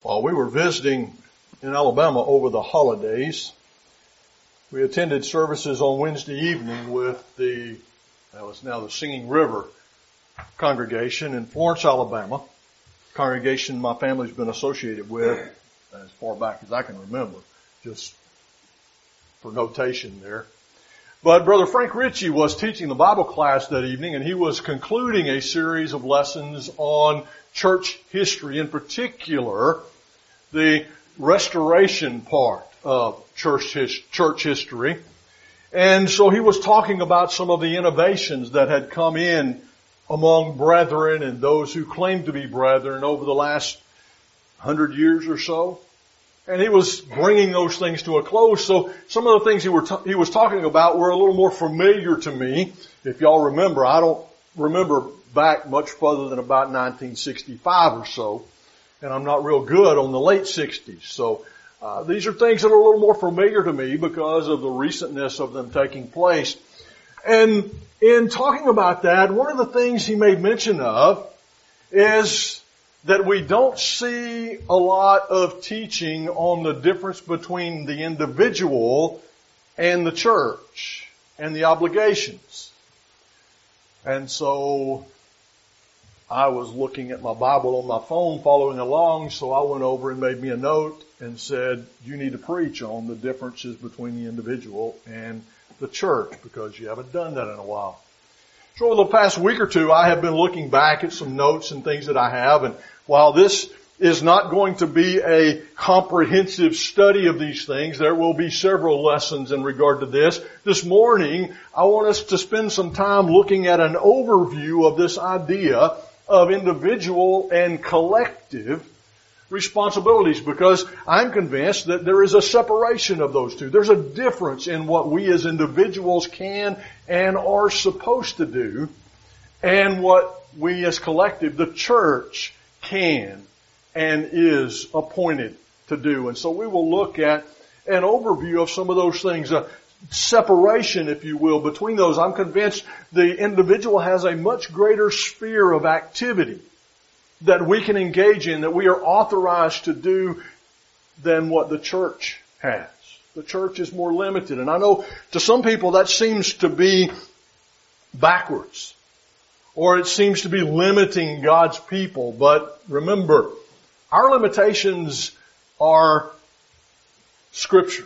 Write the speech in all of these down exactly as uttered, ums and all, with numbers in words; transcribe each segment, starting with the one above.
While we were visiting in Alabama over the holidays, we attended services on Wednesday evening with the, that was now the Singing River congregation in Florence, Alabama. Congregation my family's been associated with as far back as I can remember, just for notation there. But Brother Frank Ritchie was teaching the Bible class that evening, and he was concluding a series of lessons on church history, in particular the restoration part of church his, church history. And so he was talking about some of the innovations that had come in among brethren and those who claimed to be brethren over the last hundred years or so. And he was bringing those things to a close. So some of the things he, were t- he was talking about were a little more familiar to me. If y'all remember, I don't remember back much further than about nineteen sixty-five or so. And I'm not real good on the late sixties. So uh, these are things that are a little more familiar to me because of the recentness of them taking place. And in talking about that, one of the things he made mention of is that we don't see a lot of teaching on the difference between the individual and the church and the obligations. And so I was looking at my Bible on my phone following along, so I went over and made me a note and said, you need to preach on the differences between the individual and the church because you haven't done that in a while. So over the past week or two, I have been looking back at some notes and things that I have, and while this is not going to be a comprehensive study of these things, there will be several lessons in regard to this. This morning, I want us to spend some time looking at an overview of this idea of individual and collective responsibilities, because I'm convinced that there is a separation of those two. There's a difference in what we as individuals can and are supposed to do and what we as collective, the church, can and is appointed to do. And so we will look at an overview of some of those things, a separation, if you will, between those. I'm convinced the individual has a much greater sphere of activity that we can engage in, that we are authorized to do than what the church has. The church is more limited. And I know to some people that seems to be backwards, or it seems to be limiting God's people. But remember, our limitations are Scripture.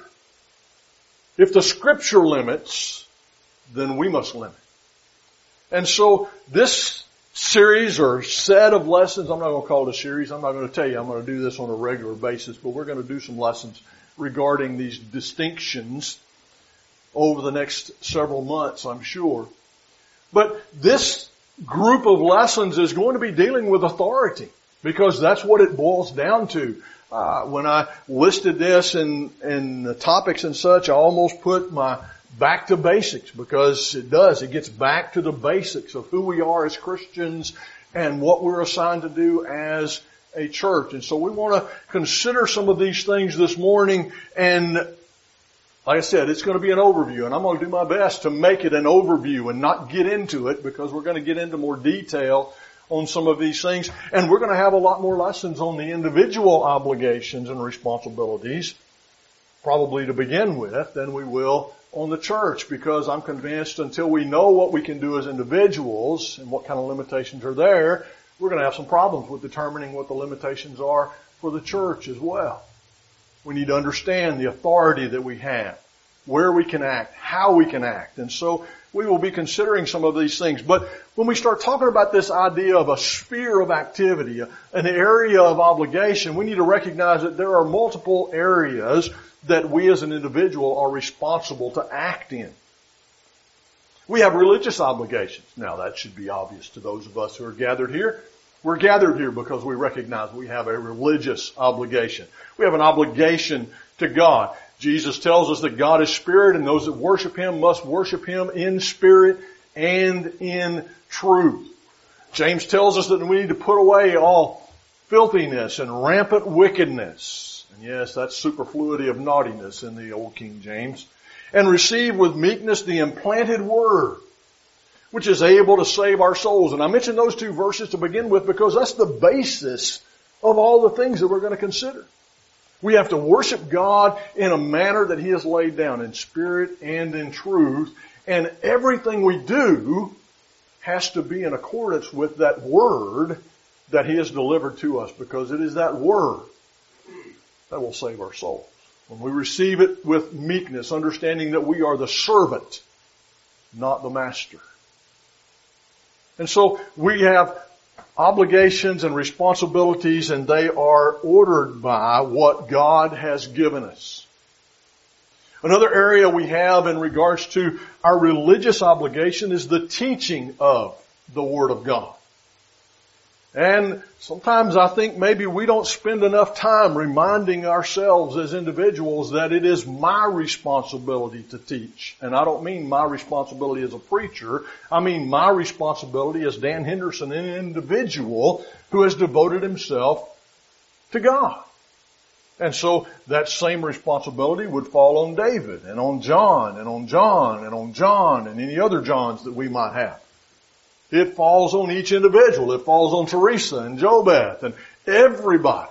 If the Scripture limits, then we must limit. And so this series or set of lessons, I'm not going to call it a series, I'm not going to tell you I'm going to do this on a regular basis, but we're going to do some lessons regarding these distinctions over the next several months, I'm sure. But this group of lessons is going to be dealing with authority, because that's what it boils down to. Uh, when I listed this in, in the topics and such, I almost put my back to basics, because it does. It gets back to the basics of who we are as Christians and what we're assigned to do as a church. And so we want to consider some of these things this morning. And like I said, it's going to be an overview, and I'm going to do my best to make it an overview and not get into it, because we're going to get into more detail on some of these things. And we're going to have a lot more lessons on the individual obligations and responsibilities, probably to begin with, than we will on the church, because I'm convinced until we know what we can do as individuals and what kind of limitations are there, we're going to have some problems with determining what the limitations are for the church as well. We need to understand the authority that we have, where we can act, how we can act. And so we will be considering some of these things. But when we start talking about this idea of a sphere of activity, an area of obligation, we need to recognize that there are multiple areas that we as an individual are responsible to act in. We have religious obligations. Now that should be obvious to those of us who are gathered here. We're gathered here because we recognize we have a religious obligation. We have an obligation to God. Jesus tells us that God is spirit, and those that worship Him must worship Him in spirit and in truth. James tells us that we need to put away all filthiness and rampant wickedness. And yes, that's superfluity of naughtiness in the old King James. And receive with meekness the implanted word, which is able to save our souls. And I mentioned those two verses to begin with because that's the basis of all the things that we're going to consider. We have to worship God in a manner that He has laid down, in spirit and in truth. And everything we do has to be in accordance with that Word that He has delivered to us, because it is that Word that will save our souls. When we receive it with meekness, understanding that we are the servant, not the master. And so we have obligations and responsibilities, and they are ordered by what God has given us. Another area we have in regards to our religious obligation is the teaching of the Word of God. And sometimes I think maybe we don't spend enough time reminding ourselves as individuals that it is my responsibility to teach. And I don't mean my responsibility as a preacher. I mean my responsibility as Dan Henderson, an individual who has devoted himself to God. And so that same responsibility would fall on David and on John and on John and on John and any other Johns that we might have. It falls on each individual. It falls on Teresa and Jobeth and everybody.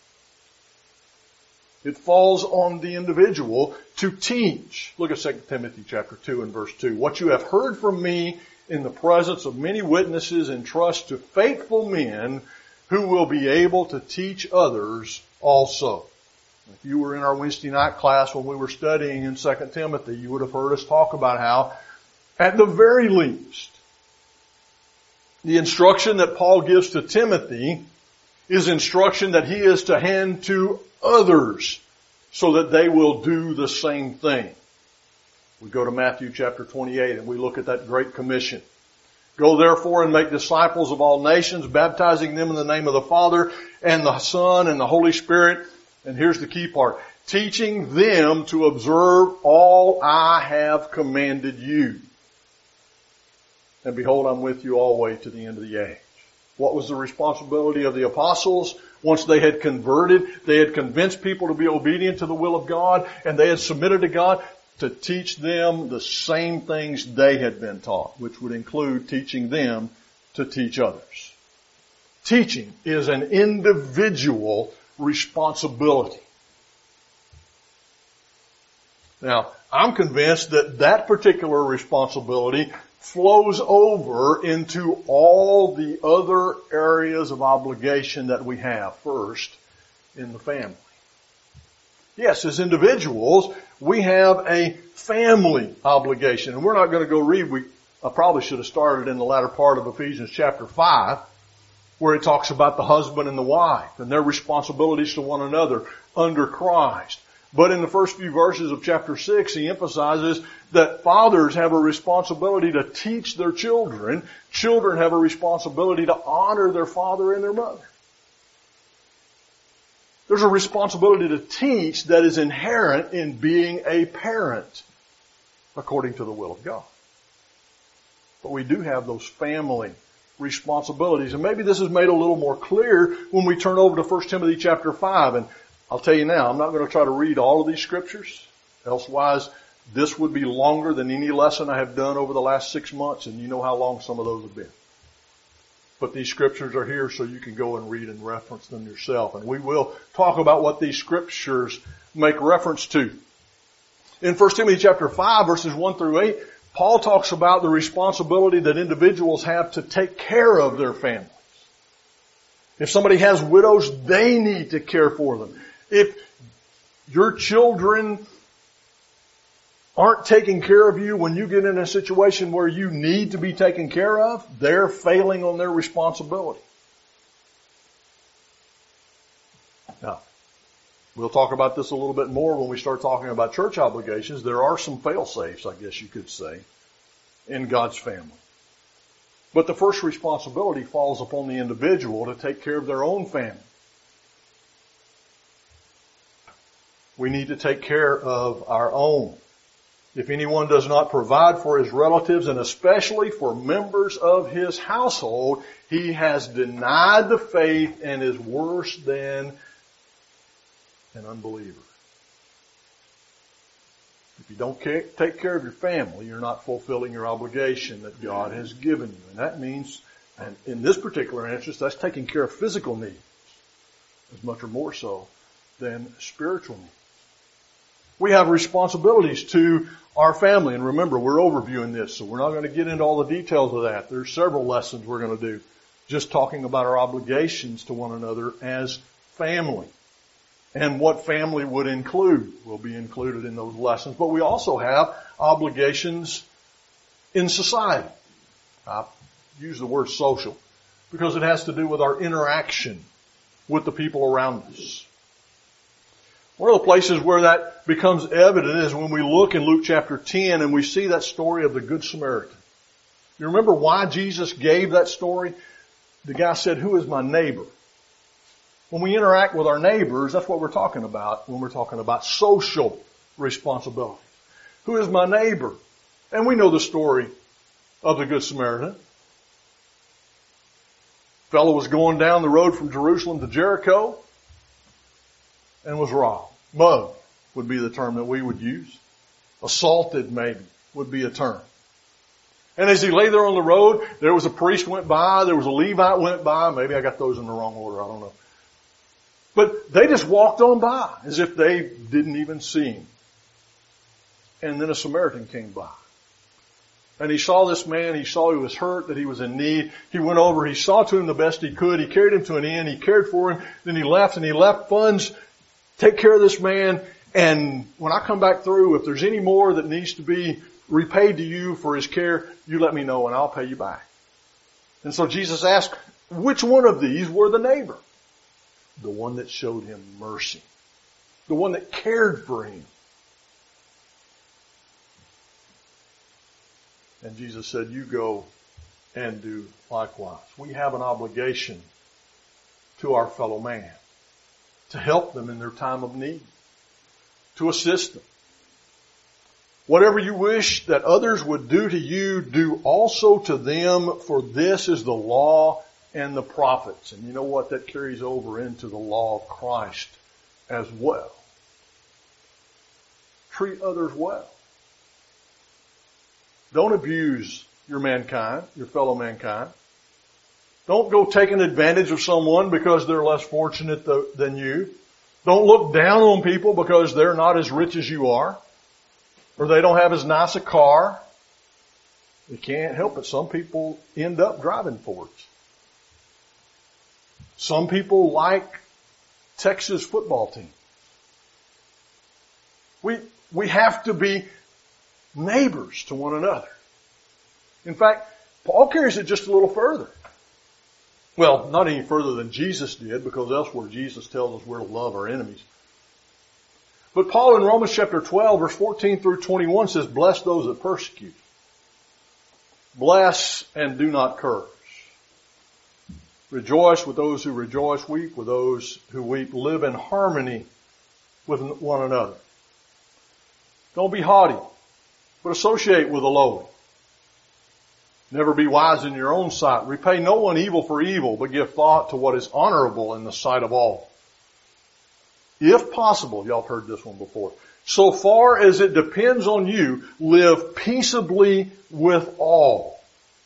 It falls on the individual to teach. Look at Second Timothy chapter two and verse two. What you have heard from me in the presence of many witnesses, entrust to faithful men who will be able to teach others also. If you were in our Wednesday night class when we were studying in Second Timothy, you would have heard us talk about how, at the very least, the instruction that Paul gives to Timothy is instruction that he is to hand to others so that they will do the same thing. We go to Matthew chapter twenty-eight and we look at that great commission. Go therefore and make disciples of all nations, baptizing them in the name of the Father and the Son and the Holy Spirit. And here's the key part. Teaching them to observe all I have commanded you. And behold, I'm with you always to the end of the age. What was the responsibility of the apostles? Once they had converted, they had convinced people to be obedient to the will of God, and they had submitted to God to teach them the same things they had been taught, which would include teaching them to teach others. Teaching is an individual responsibility. Now, I'm convinced that that particular responsibility flows over into all the other areas of obligation that we have. First, in the family. Yes, as individuals, we have a family obligation. And we're not going to go read. We, I probably should have started in the latter part of Ephesians chapter five, where it talks about the husband and the wife and their responsibilities to one another under Christ. But in the first few verses of chapter six, he emphasizes that fathers have a responsibility to teach their children. Children have a responsibility to honor their father and their mother. There's a responsibility to teach that is inherent in being a parent, according to the will of God. But we do have those family responsibilities. And maybe this is made a little more clear when we turn over to First Timothy chapter five. And I'll tell you now, I'm not going to try to read all of these scriptures. Elsewise, this would be longer than any lesson I have done over the last six months, and you know how long some of those have been. But these scriptures are here so you can go and read and reference them yourself. And we will talk about what these scriptures make reference to. In First Timothy chapter five, verses one through eight, Paul talks about the responsibility that individuals have to take care of their families. If somebody has widows, they need to care for them. If your children aren't taking care of you when you get in a situation where you need to be taken care of, they're failing on their responsibility. Now, we'll talk about this a little bit more when we start talking about church obligations. There are some fail-safes, I guess you could say, in God's family. But the first responsibility falls upon the individual to take care of their own family. We need to take care of our own. If anyone does not provide for his relatives, and especially for members of his household, he has denied the faith and is worse than an unbeliever. If you don't take care of your family, you're not fulfilling your obligation that God has given you. And that means, and in this particular instance, that's taking care of physical needs. as much or more so than spiritual needs. We have responsibilities to our family. And remember, we're overviewing this, so we're not going to get into all the details of that. There's several lessons we're going to do just talking about our obligations to one another as family. And what family would include will be included in those lessons. But we also have obligations in society. I use the word social because it has to do with our interaction with the people around us. One of the places where that becomes evident is when we look in Luke chapter ten and we see that story of the Good Samaritan. You remember why Jesus gave that story? The guy said, "Who is my neighbor?" When we interact with our neighbors, that's what we're talking about when we're talking about social responsibility. Who is my neighbor? And we know the story of the Good Samaritan. Fellow was going down the road from Jerusalem to Jericho and was robbed. Mugged would be the term that we would use. Assaulted, maybe, would be a term. And as he lay there on the road, there was a priest went by, there was a Levite went by. Maybe I got those in the wrong order, I don't know. But they just walked on by as if they didn't even see him. And then a Samaritan came by. And he saw this man, he saw he was hurt, that he was in need. He went over, he saw to him the best he could. He carried him to an inn, he cared for him. Then he left and he left funds. Take care of this man. And when I come back through, if there's any more that needs to be repaid to you for his care, you let me know and I'll pay you back. And so Jesus asked, which one of these were the neighbor? The one that showed him mercy. The one that cared for him. And Jesus said, you go and do likewise. We have an obligation to our fellow man to help them in their time of need, to assist them. Whatever you wish that others would do to you, do also to them, for this is the law and the prophets. And you know what? That carries over into the law of Christ as well. Treat others well. Don't abuse your mankind, your fellow mankind. Don't go taking advantage of someone because they're less fortunate than you. Don't look down on people because they're not as rich as you are, or they don't have as nice a car. You can't help it. Some people end up driving Fords. Some people like Texas football team. We, we have to be neighbors to one another. In fact, Paul carries it just a little further. Well, not any further than Jesus did, because elsewhere Jesus tells us we're to love our enemies. But Paul in Romans chapter twelve, verse fourteen through twenty-one says, bless those that persecute. Bless and do not curse. Rejoice with those who rejoice, weep with those who weep. Live in harmony with one another. Don't be haughty, but associate with the lowly. Never be wise in your own sight. Repay no one evil for evil, but give thought to what is honorable in the sight of all. If possible, y'all have heard this one before, so far as it depends on you, live peaceably with all.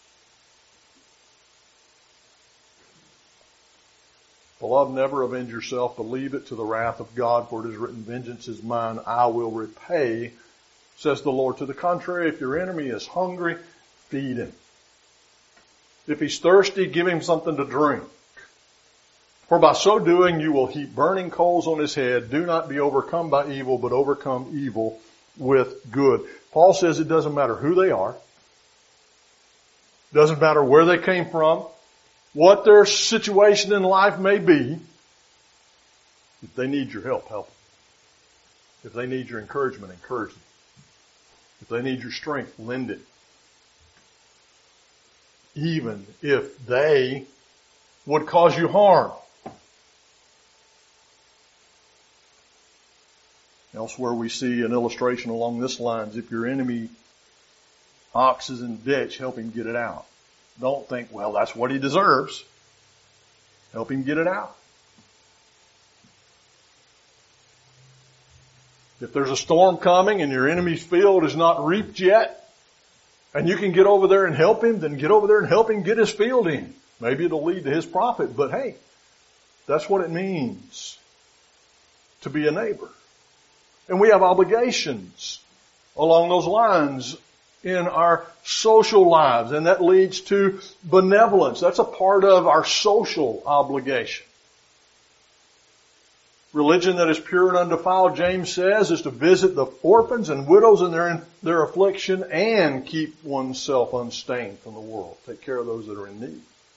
Beloved, never avenge yourself, but leave it to the wrath of God, for it is written, vengeance is mine, I will repay, says the Lord. To the contrary, if your enemy is hungry, feed him. If he's thirsty, give him something to drink. For by so doing, you will heap burning coals on his head. Do not be overcome by evil, but overcome evil with good. Paul says it doesn't matter who they are. Doesn't matter where they came from. What their situation in life may be. If they need your help, help them. If they need your encouragement, encourage them. If they need your strength, lend it. Even if they would cause you harm. Elsewhere we see an illustration along this lines. If your enemy ox is in the ditch, help him get it out. Don't think, well, that's what he deserves. Help him get it out. If there's a storm coming and your enemy's field is not reaped yet, and you can get over there and help him, then get over there and help him get his field in. Maybe it'll lead to his profit, but hey, That's what it means to be a neighbor. And we have obligations along those lines in our social lives, and that leads to benevolence. That's a part of our social obligation. Religion that is pure and undefiled, James says, is to visit the orphans and widows in their, in their affliction and keep oneself unstained from the world. Take care of those that are in need.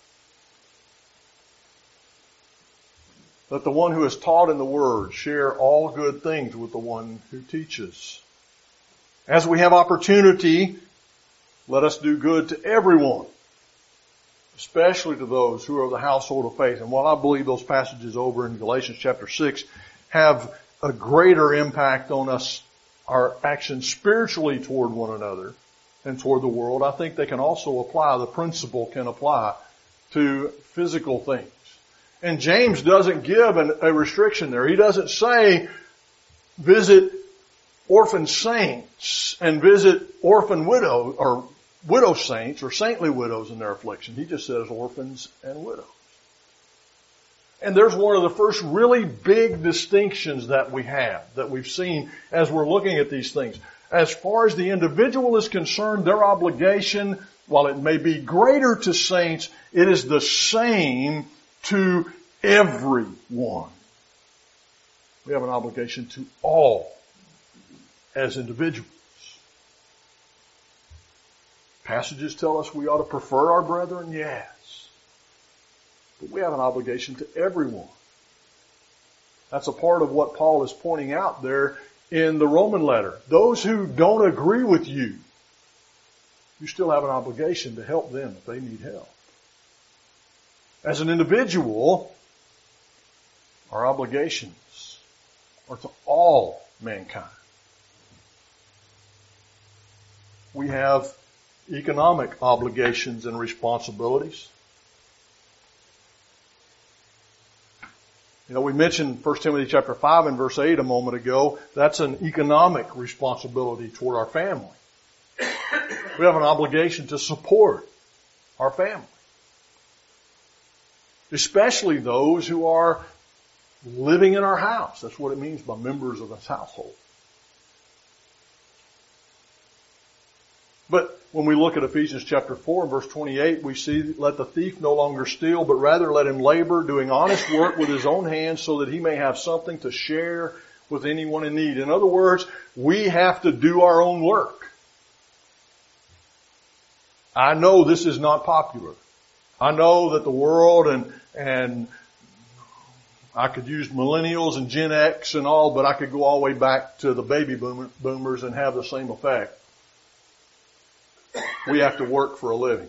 Let the one who is taught in the Word share all good things with the one who teaches. As we have opportunity, let us do good to everyone, especially to those who are of the household of faith. And while I believe those passages over in Galatians chapter six have a greater impact on us, our actions spiritually toward one another and toward the world, I think they can also apply, the principle can apply to physical things. And James doesn't give an, a restriction there. He doesn't say visit orphan saints and visit orphan widows or widow saints or saintly widows in their affliction. He just says orphans and widows. And there's one of the first really big distinctions that we have, that we've seen as we're looking at these things. As far as the individual is concerned, their obligation, while it may be greater to saints, it is the same to everyone. We have an obligation to all as individuals. Passages tell us we ought to prefer our brethren, yes. But we have an obligation to everyone. That's a part of what Paul is pointing out there in the Roman letter. Those who don't agree with you, you still have an obligation to help them if they need help. As an individual, our obligations are to all mankind. We have economic obligations and responsibilities. You know, we mentioned First Timothy chapter five and verse eight a moment ago. That's an economic responsibility toward our family. We have an obligation to support our family. Especially those who are living in our house. That's what it means by members of this household. But when we look at Ephesians chapter four and verse twenty-eight, we see, let the thief no longer steal, but rather let him labor, doing honest work with his own hands, so that he may have something to share with anyone in need. In other words, we have to do our own work. I know this is not popular. I know that the world and, and I could use millennials and Gen X and all, but I could go all the way back to the baby boomer, boomers and have the same effect. We have to work for a living.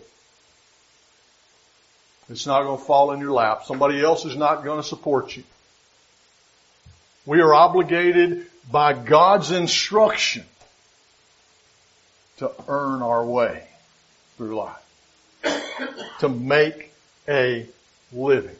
It's not going to fall in your lap. Somebody else is not going to support you. We are obligated by God's instruction to earn our way through life. To make a living.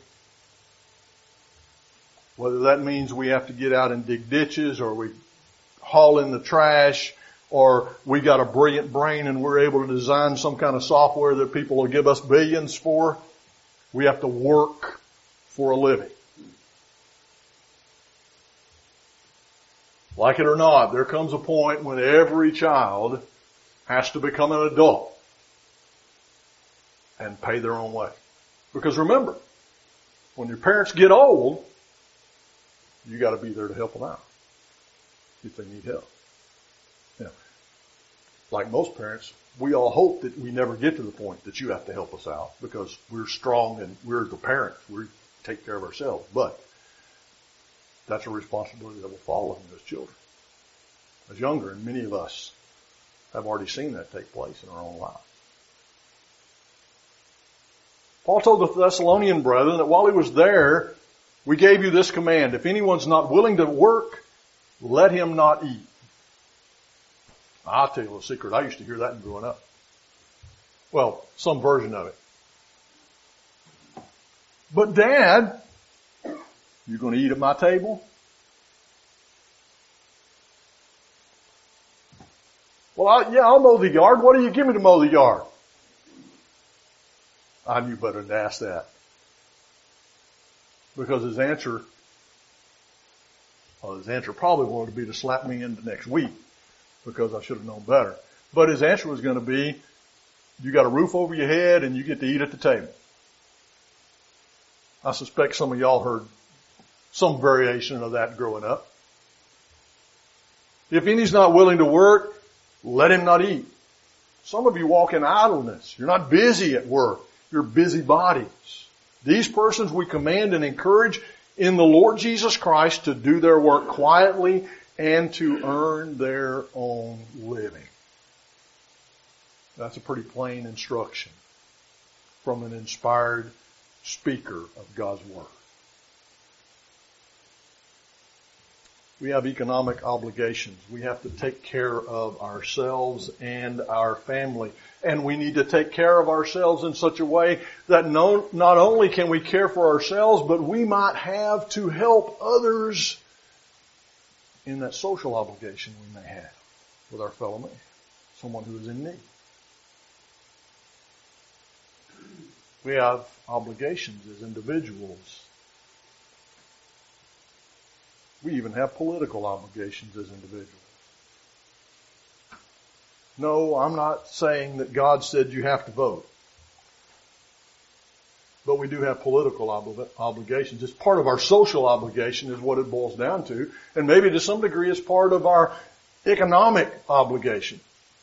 Whether that means we have to get out and dig ditches, or we haul in the trash, or we got a brilliant brain and we're able to design some kind of software that people will give us billions for. We have to work for a living. Like it or not, there comes a point when every child has to become an adult and pay their own way. Because remember, when your parents get old, you got to be there to help them out if they need help. Now, like most parents, we all hope that we never get to the point that you have to help us out, because we're strong and we're the parents. We take care of ourselves. But that's a responsibility that will fall on you as children, as younger, and many of us have already seen that take place in our own lives. Paul told the Thessalonian brethren that while he was there, we gave you this command: if anyone's not willing to work, let him not eat. I'll tell you a little secret. I used to hear that in growing up. Well, some version of it. But Dad, you going to eat at my table? Well, I, yeah, I'll mow the yard. What do you give me to mow the yard? I knew better than to ask that. because his answer, well, his answer probably wanted to be to slap me into next week because I should have known better. But his answer was going to be, you got a roof over your head and you get to eat at the table. I suspect some of y'all heard some variation of that growing up. If any's not willing to work, let him not eat. Some of you walk in idleness. You're not busy at work. You're busybodies. These persons we command and encourage in the Lord Jesus Christ to do their work quietly and to earn their own living. That's a pretty plain instruction from an inspired speaker of God's Word. We have economic obligations. We have to take care of ourselves and our family. And we need to take care of ourselves in such a way that no, not only can we care for ourselves, but we might have to help others in that social obligation we may have with our fellow man, someone who is in need. We have obligations as individuals. We even have political obligations as individuals. No, I'm not saying that God said you have to vote. But we do have political obli- obligations. It's part of our social obligation is what it boils down to. And maybe to some degree it's part of our economic obligation.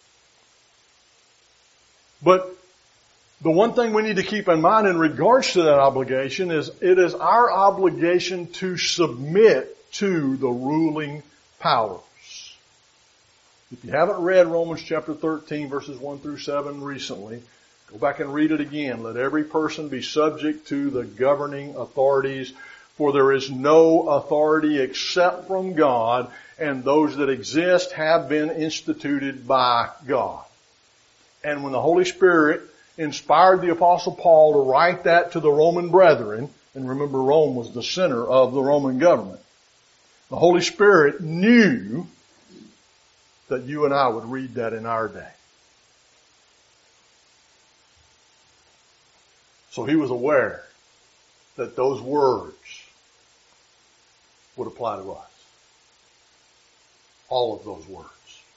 But the one thing we need to keep in mind in regards to that obligation is it is our obligation to submit to the ruling powers. If you haven't read Romans chapter thirteen verses one through seven recently, go back and read it again. Let every person be subject to the governing authorities, for there is no authority except from God, and those that exist have been instituted by God. And when the Holy Spirit inspired the Apostle Paul to write that to the Roman brethren, and remember Rome was the center of the Roman government, the Holy Spirit knew that you and I would read that in our day. So he was aware that those words would apply to us. All of those words.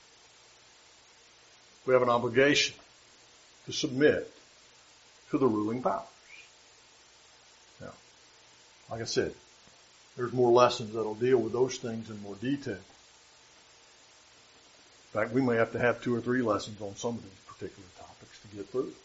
We have an obligation to submit to the ruling powers. Now, like I said, there's more lessons that'll deal with those things in more detail. In fact, we may have to have two or three lessons on some of these particular topics to get through.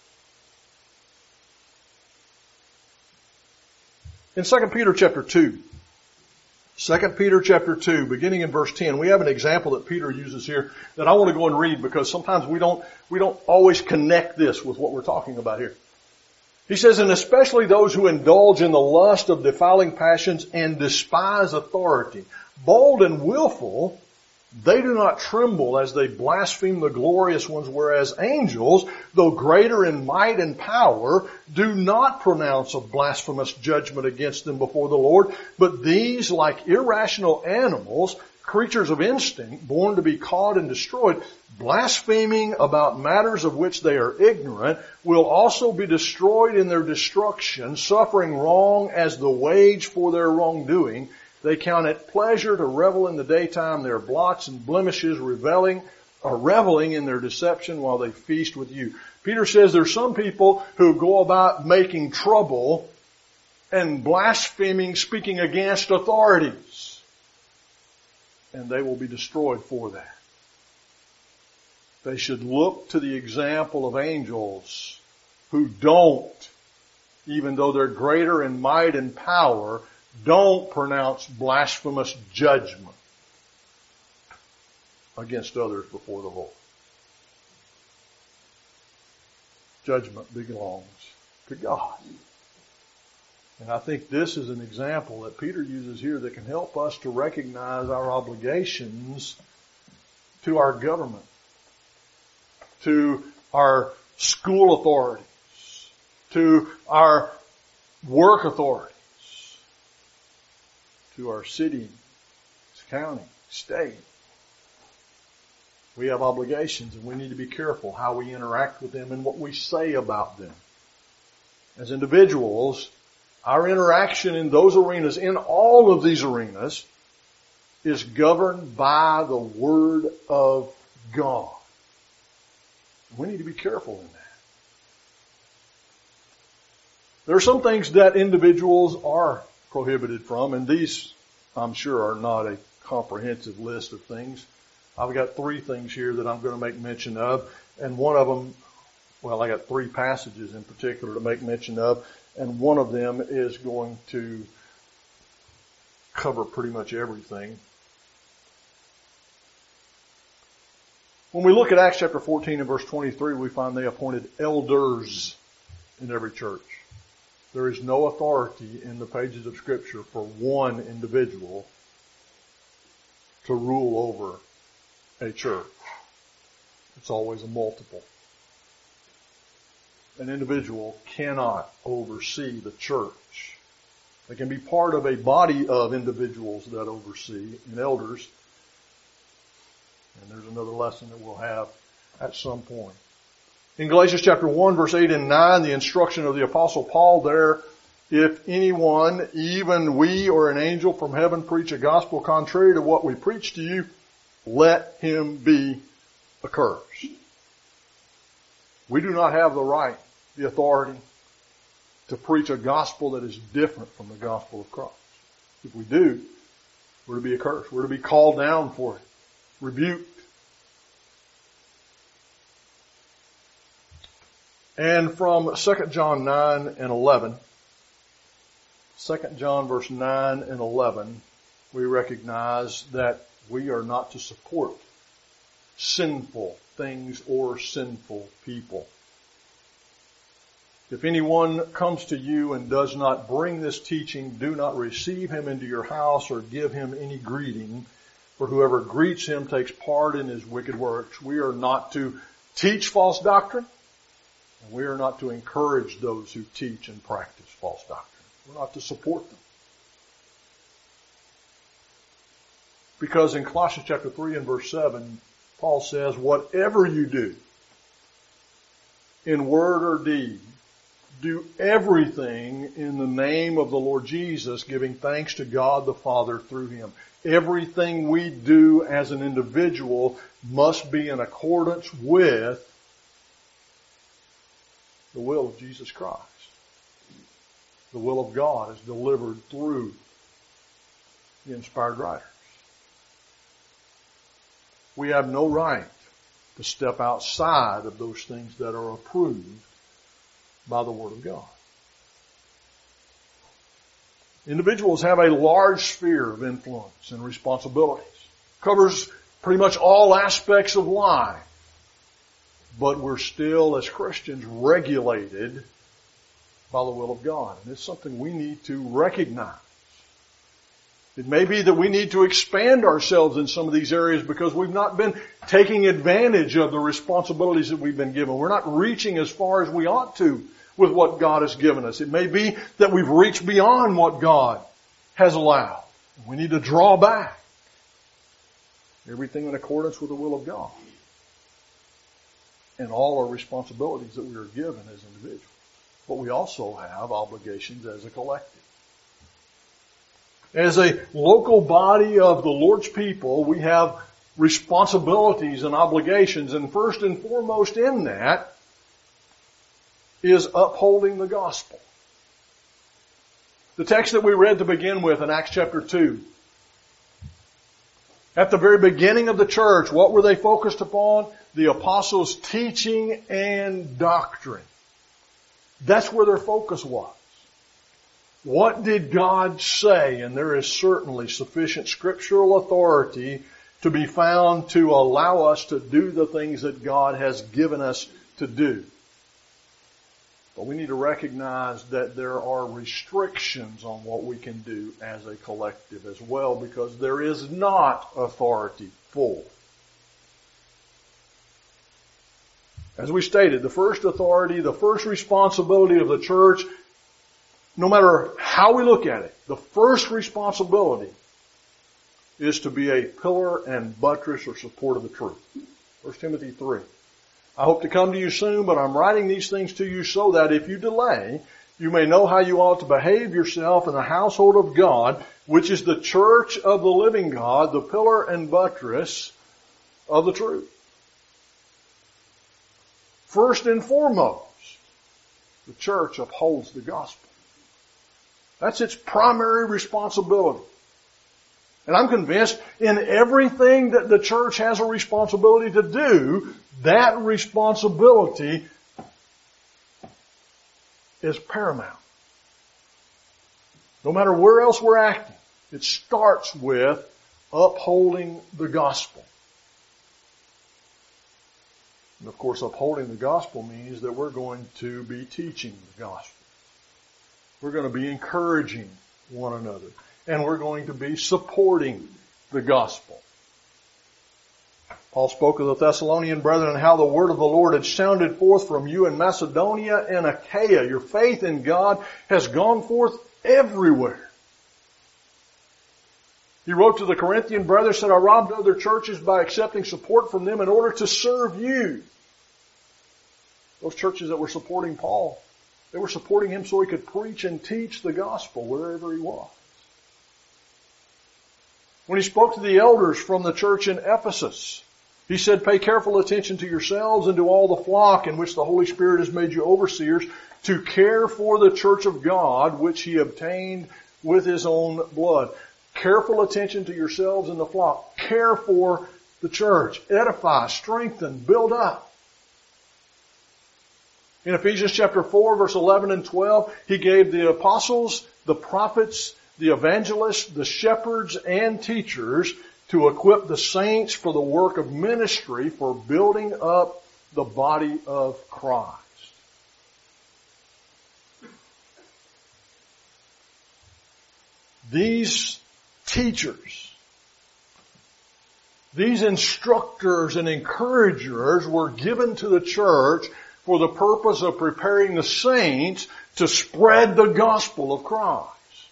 In Second Peter chapter two, Second Peter chapter two, beginning in verse ten, we have an example that Peter uses here that I want to go and read because sometimes we don't, we don't always connect this with what we're talking about here. He says, and especially those who indulge in the lust of defiling passions and despise authority, bold and willful, they do not tremble as they blaspheme the glorious ones, whereas angels, though greater in might and power, do not pronounce a blasphemous judgment against them before the Lord. But these, like irrational animals, creatures of instinct, born to be caught and destroyed, blaspheming about matters of which they are ignorant, will also be destroyed in their destruction, suffering wrong as the wage for their wrongdoing. They count it pleasure to revel in the daytime their blots and blemishes, reveling or reveling in their deception while they feast with you. Peter says there's some people who go about making trouble and blaspheming, speaking against authorities. And they will be destroyed for that. They should look to the example of angels who don't, even though they're greater in might and power, don't pronounce blasphemous judgment against others before the Lord. Judgment belongs to God. And I think this is an example that Peter uses here that can help us to recognize our obligations to our government, to our school authorities, to our work authorities, to our city, county, state. We have obligations and we need to be careful how we interact with them and what we say about them. As individuals, Our interaction in those arenas, in all of these arenas, is governed by the Word of God. We need to be careful in that. There are some things that individuals are prohibited from, and these, I'm sure, are not a comprehensive list of things. I've got three things here that I'm going to make mention of, and one of them, well, I got three passages in particular to make mention of, and one of them is going to cover pretty much everything. When we look at Acts chapter fourteen and verse twenty-three, we find they appointed elders in every church. There is no authority in the pages of Scripture for one individual to rule over a church. It's always a multiple. An individual cannot oversee the church. They can be part of a body of individuals that oversee, and elders. And there's another lesson that we'll have at some point. In Galatians chapter one, verse eight and nine, the instruction of the Apostle Paul there, if anyone, even we or an angel from heaven, preach a gospel contrary to what we preach to you, let him be accursed. We do not have the right, the authority, to preach a gospel that is different from the gospel of Christ. If we do, we're to be accursed. We're to be called down for it, rebuked. And from Second John nine and eleven, Second John verse nine and eleven, we recognize that we are not to support sinful things or sinful people. If anyone comes to you and does not bring this teaching, do not receive him into your house or give him any greeting, for whoever greets him takes part in his wicked works. We are not to teach false doctrine, and we are not to encourage those who teach and practice false doctrine. We're not to support them. Because in Colossians chapter three and verse seven, Paul says, whatever you do, in word or deed, do everything in the name of the Lord Jesus, giving thanks to God the Father through Him. Everything we do as an individual must be in accordance with the will of Jesus Christ. The will of God is delivered through the inspired writers. We have no right to step outside of those things that are approved by the Word of God. Individuals have a large sphere of influence and responsibilities. Covers pretty much all aspects of life. But we're still, as Christians, regulated by the will of God. And it's something we need to recognize. It may be that we need to expand ourselves in some of these areas because we've not been taking advantage of the responsibilities that we've been given. We're not reaching as far as we ought to with what God has given us. It may be that we've reached beyond what God has allowed. We need to draw back. Everything in accordance with the will of God. And all our responsibilities that we are given as individuals. But we also have obligations as a collective. As a local body of the Lord's people, we have responsibilities and obligations, and first and foremost in that is upholding the gospel. The text that we read to begin with in Acts chapter two. At the very beginning of the church, what were they focused upon? The apostles' teaching and doctrine. That's where their focus was. What did God say? And there is certainly sufficient scriptural authority to be found to allow us to do the things that God has given us to do. But we need to recognize that there are restrictions on what we can do as a collective as well, because there is not authority full. As we stated, the first authority, the first responsibility of the church, no matter how we look at it, the first responsibility is to be a pillar and buttress or support of the truth. First Timothy three. I hope to come to you soon, but I'm writing these things to you so that if you delay, you may know how you ought to behave yourself in the household of God, which is the church of the living God, the pillar and buttress of the truth. First and foremost, the church upholds the gospel. That's its primary responsibility. And I'm convinced in everything that the church has a responsibility to do, that responsibility is paramount. No matter where else we're acting, it starts with upholding the gospel. And of course, upholding the gospel means that we're going to be teaching the gospel. We're going to be encouraging one another. And we're going to be supporting the gospel. Paul spoke of the Thessalonian brethren and how the word of the Lord had sounded forth from you in Macedonia and Achaia. Your faith in God has gone forth everywhere. He wrote to the Corinthian brothers, said, I robbed other churches by accepting support from them in order to serve you. Those churches that were supporting Paul, they were supporting him so he could preach and teach the gospel wherever he was. When he spoke to the elders from the church in Ephesus, he said, pay careful attention to yourselves and to all the flock in which the Holy Spirit has made you overseers to care for the church of God, which he obtained with his own blood. Careful attention to yourselves and the flock. Care for the church. Edify, strengthen, build up. In Ephesians chapter four, verse eleven and twelve, he gave the apostles, the prophets, the evangelists, the shepherds, and teachers to equip the saints for the work of ministry, for building up the body of Christ. These teachers, these instructors and encouragers were given to the church for the purpose of preparing the saints to spread the gospel of Christ.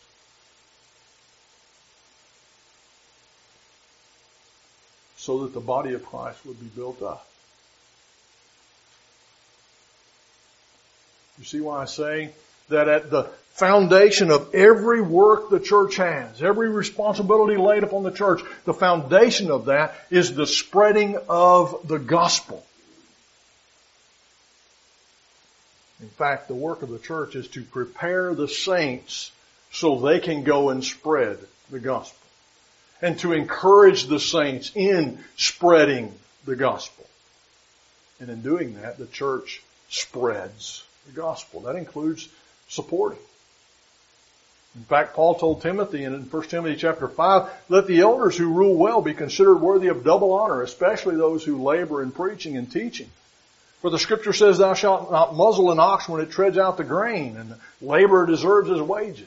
So that the body of Christ would be built up. You see why I say that at the foundation of every work the church has, every responsibility laid upon the church, the foundation of that is the spreading of the gospel. In fact, the work of the church is to prepare the saints so they can go and spread the gospel. And to encourage the saints in spreading the gospel. And in doing that, the church spreads the gospel. That includes supporting. In fact, Paul told Timothy in First Timothy chapter five, let the elders who rule well be considered worthy of double honor, especially those who labor in preaching and teaching. For the scripture says, thou shalt not muzzle an ox when it treads out the grain, and the laborer deserves his wages.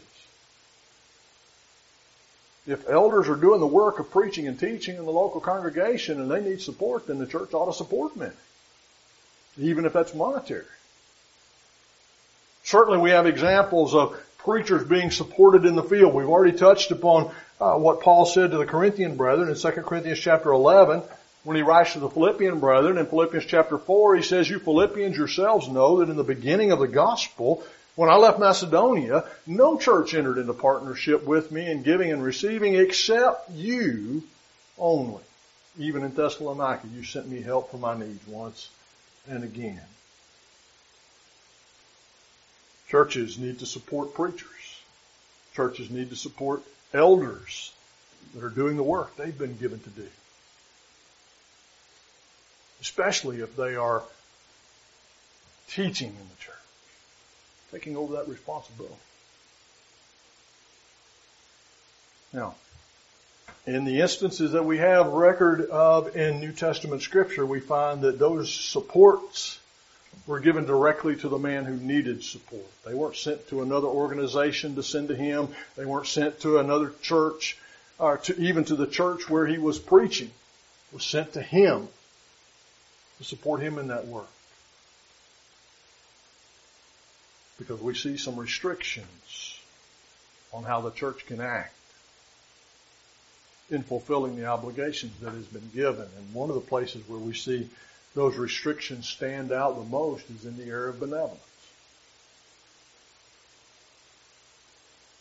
If elders are doing the work of preaching and teaching in the local congregation and they need support, then the church ought to support them, even if that's monetary. Certainly we have examples of preachers being supported in the field. We've already touched upon uh, what Paul said to the Corinthian brethren in Second Corinthians chapter eleven when he writes to the Philippian brethren. In Philippians chapter four, he says, you Philippians yourselves know that in the beginning of the gospel, when I left Macedonia, no church entered into partnership with me in giving and receiving except you only. Even in Thessalonica, you sent me help for my needs once and again. Churches need to support preachers. Churches need to support elders that are doing the work they've been given to do. Especially if they are teaching in the church. Taking over that responsibility. Now, in the instances that we have record of in New Testament Scripture, we find that those supports were given directly to the man who needed support. They weren't sent to another organization to send to him. They weren't sent to another church, or to, even to the church where he was preaching. It was sent to him to support him in that work. Because we see some restrictions on how the church can act in fulfilling the obligations that has been given. And one of the places where we see those restrictions stand out the most is in the area of benevolence.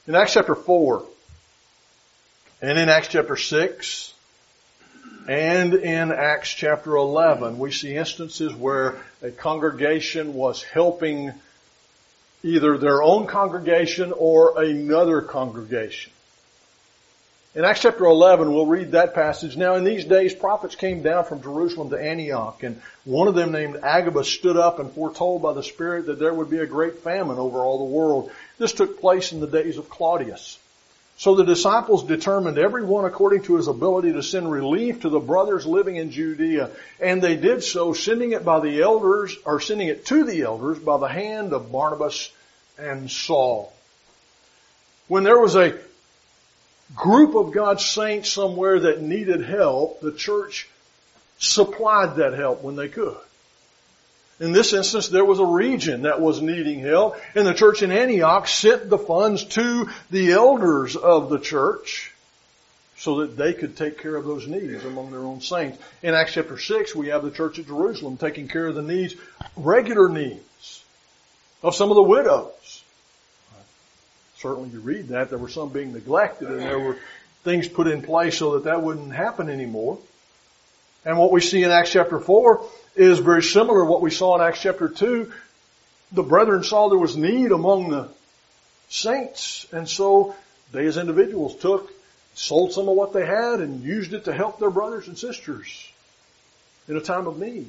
In Acts chapter four, and in Acts chapter six, and in Acts chapter eleven, we see instances where a congregation was helping either their own congregation or another congregation. In Acts chapter eleven, we'll read that passage. Now in these days, prophets came down from Jerusalem to Antioch, and one of them named Agabus stood up and foretold by the Spirit that there would be a great famine over all the world. This took place in the days of Claudius. So the disciples determined, every one according to his ability, to send relief to the brothers living in Judea. And they did so, sending it by the elders, or sending it to the elders by the hand of Barnabas and Saul. When there was a group of God's saints somewhere that needed help, the church supplied that help when they could. In this instance, there was a region that was needing help, and the church in Antioch sent the funds to the elders of the church so that they could take care of those needs among their own saints. In Acts chapter six, we have the church at Jerusalem taking care of the needs, regular needs, of some of the widows. Certainly you read that, there were some being neglected, and there were things put in place so that that wouldn't happen anymore. And what we see in Acts chapter four is very similar to what we saw in Acts chapter two. The brethren saw there was need among the saints, and so they as individuals took, sold some of what they had and used it to help their brothers and sisters in a time of need.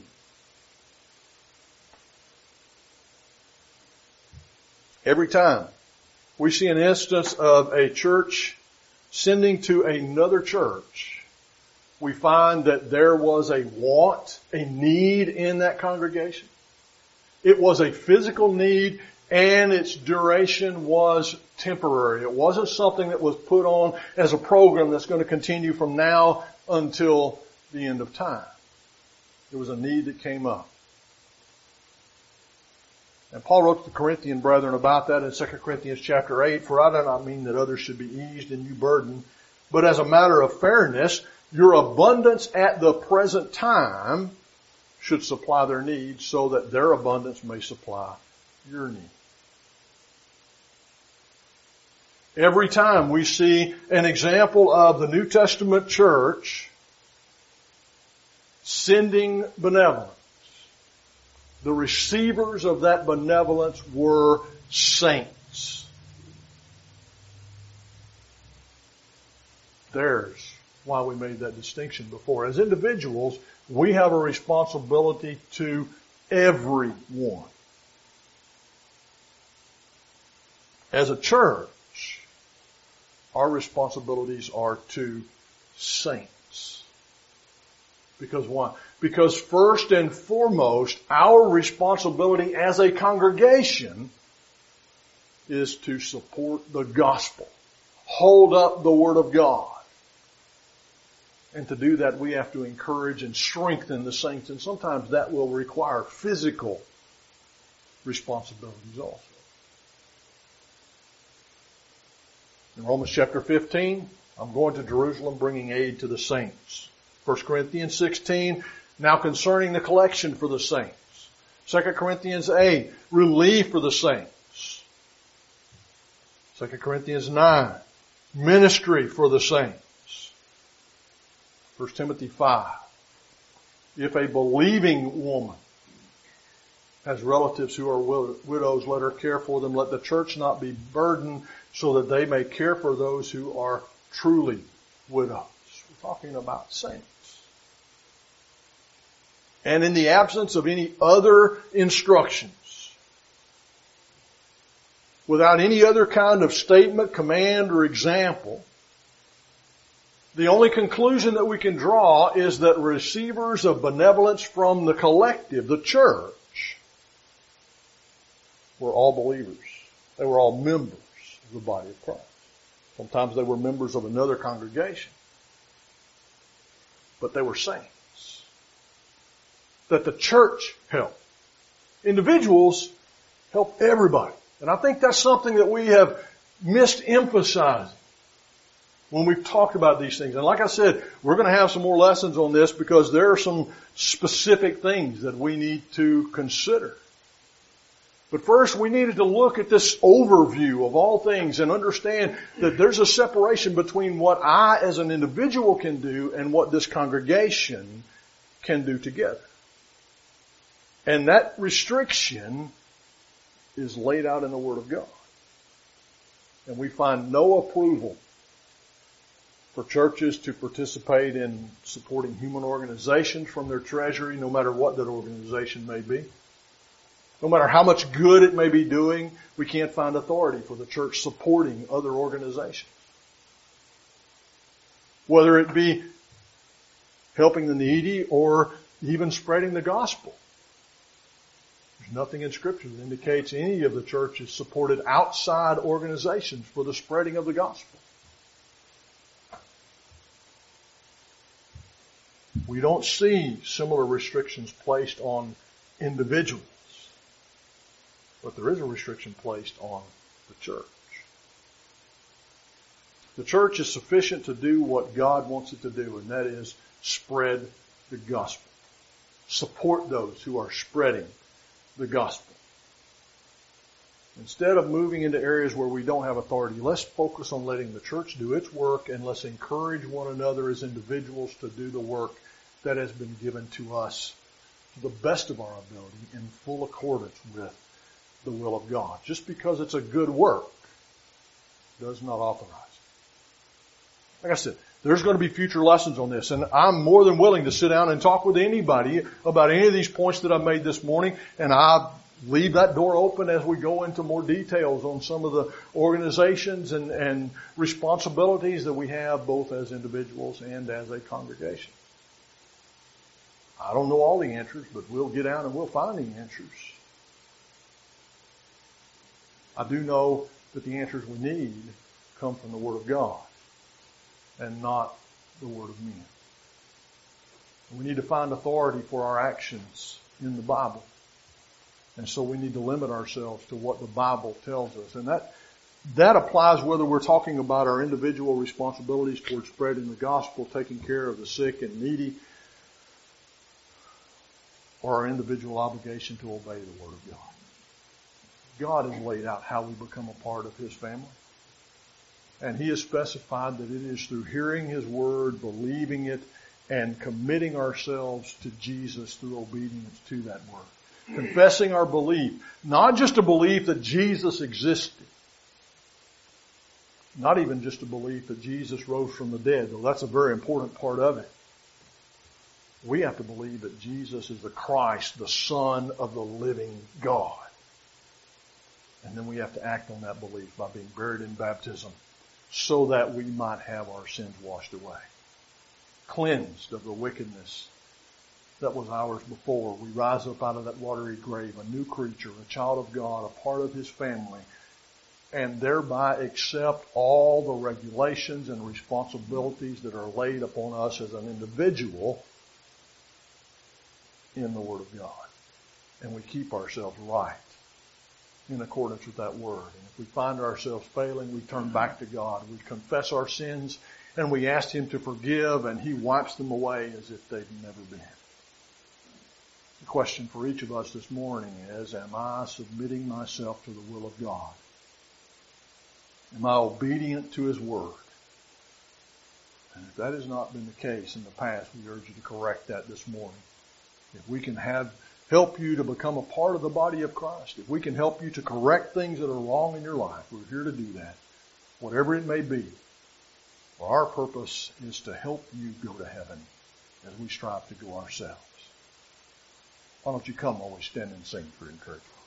Every time we see an instance of a church sending to another church, we find that there was a want, a need in that congregation. It was a physical need, and its duration was temporary. It wasn't something that was put on as a program that's going to continue from now until the end of time. It was a need that came up. And Paul wrote to the Corinthian brethren about that in Second Corinthians chapter eight, for I do not mean that others should be eased and you burdened, but as a matter of fairness, your abundance at the present time should supply their needs so that their abundance may supply your need. Every time we see an example of the New Testament church sending benevolence, the receivers of that benevolence were saints. There's why we made that distinction before. As individuals, we have a responsibility to everyone. As a church, our responsibilities are to saints. Because why? Because first and foremost, our responsibility as a congregation is to support the gospel, hold up the Word of God. And to do that, we have to encourage and strengthen the saints. And sometimes that will require physical responsibilities also. In Romans chapter fifteen, I'm going to Jerusalem bringing aid to the saints. First Corinthians sixteen, now concerning the collection for the saints. Second Corinthians eight, relief for the saints. Second Corinthians nine, ministry for the saints. First Timothy five, if a believing woman has relatives who are widows, let her care for them. Let the church not be burdened so that they may care for those who are truly widows. We're talking about saints. And in the absence of any other instructions, without any other kind of statement, command, or example, the only conclusion that we can draw is that receivers of benevolence from the collective, the church, were all believers. They were all members of the body of Christ. Sometimes they were members of another congregation. But they were saints. That the church helped. Individuals help everybody. And I think that's something that we have missed emphasizing when we've talked about these things. And like I said, we're going to have some more lessons on this because there are some specific things that we need to consider. But first we needed to look at this overview of all things and understand that there's a separation between what I as an individual can do and what this congregation can do together. And that restriction is laid out in the Word of God. And we find no approval for churches to participate in supporting human organizations from their treasury, no matter what that organization may be. No matter how much good it may be doing, we can't find authority for the church supporting other organizations. Whether it be helping the needy or even spreading the gospel. There's nothing in Scripture that indicates any of the churches supported outside organizations for the spreading of the gospel. We don't see similar restrictions placed on individuals. But there is a restriction placed on the church. The church is sufficient to do what God wants it to do, and that is spread the gospel. Support those who are spreading the gospel. Instead of moving into areas where we don't have authority, let's focus on letting the church do its work, and let's encourage one another as individuals to do the work that has been given to us to the best of our ability in full accordance with the will of God. Just because it's a good work does not authorize it. Like I said, there's going to be future lessons on this, and I'm more than willing to sit down and talk with anybody about any of these points that I've made this morning, and I leave that door open as we go into more details on some of the organizations and, and responsibilities that we have both as individuals and as a congregation. I don't know all the answers, but we'll get out and we'll find the answers. I do know that the answers we need come from the Word of God and not the word of men. We need to find authority for our actions in the Bible. And so we need to limit ourselves to what the Bible tells us. And that that applies whether we're talking about our individual responsibilities towards spreading the gospel, taking care of the sick and needy, or our individual obligation to obey the Word of God. God has laid out how we become a part of His family. And He has specified that it is through hearing His Word, believing it, and committing ourselves to Jesus through obedience to that Word. Confessing our belief, not just a belief that Jesus existed, not even just a belief that Jesus rose from the dead, though that's a very important part of it. We have to believe that Jesus is the Christ, the Son of the living God. And then we have to act on that belief by being buried in baptism so that we might have our sins washed away. Cleansed of the wickedness that was ours before. We rise up out of that watery grave, a new creature, a child of God, a part of His family, and thereby accept all the regulations and responsibilities that are laid upon us as an individual in the Word of God. And we keep ourselves right in accordance with that Word. And if we find ourselves failing, we turn back to God. We confess our sins and we ask Him to forgive, and He wipes them away as if they'd never been. The question for each of us this morning is, am I submitting myself to the will of God? Am I obedient to His Word? And if that has not been the case in the past, we urge you to correct that this morning. If we can have help you to become a part of the body of Christ, if we can help you to correct things that are wrong in your life, we're here to do that, whatever it may be. For our purpose is to help you go to heaven as we strive to go ourselves. Why don't you come while we stand and sing for encouragement?